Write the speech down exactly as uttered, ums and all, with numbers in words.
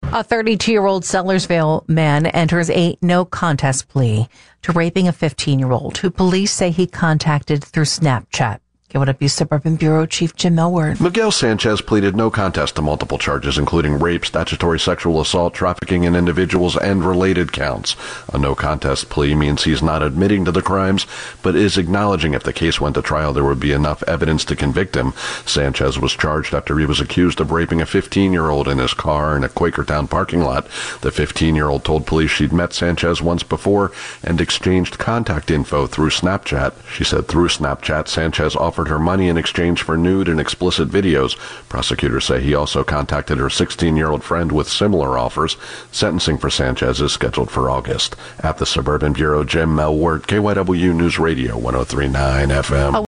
A thirty-two-year-old Sellersville man enters a no-contest plea to raping a fifteen-year-old who police say he contacted through Snapchat. K Y W Suburban Bureau Chief Jim Melward. Miguel Sanchez pleaded no contest to multiple charges, including rape, statutory sexual assault, trafficking in individuals, and related counts. A no contest plea means he's not admitting to the crimes, but is acknowledging if the case went to trial, there would be enough evidence to convict him. Sanchez was charged after he was accused of raping a fifteen-year-old in his car in a Quakertown parking lot. The fifteen-year-old told police she'd met Sanchez once before and exchanged contact info through Snapchat. She said through Snapchat, Sanchez offered her money in exchange for nude and explicit videos. Prosecutors say he also contacted her sixteen-year-old friend with similar offers. Sentencing for Sanchez is scheduled for August. At the Suburban Bureau, Jim Melward, K Y W News Radio, one oh three point nine F M.